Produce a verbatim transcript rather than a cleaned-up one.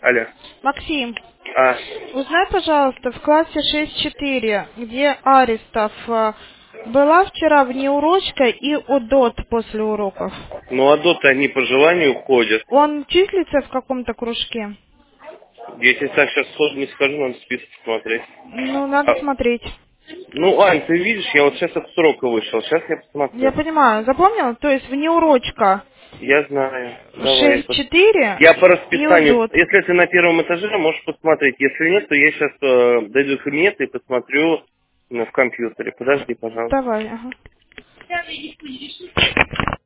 Алло. Максим, А, узнай, пожалуйста, в классе шесть четыре, где Аристов, э, была вчера внеурочка и ОДОТ после уроков. ну, адоты, они по желанию ходят. Он числится в каком-то кружке? Если так сейчас сходу не скажу, надо список смотреть. Ну, надо А, смотреть. ну, Ань, ты видишь, я вот сейчас от срока вышел. Сейчас я Я посмотрю. понимаю, запомнил? То есть внеурочка Я знаю. Давай. я шесть пос- четыре Я по и расписанию. ОДОТ. Если ты на первом этаже, можешь посмотреть. Если нет, то я сейчас э, дойду в кабинет и посмотрю э, в компьютере. Подожди, пожалуйста. Давай, ага.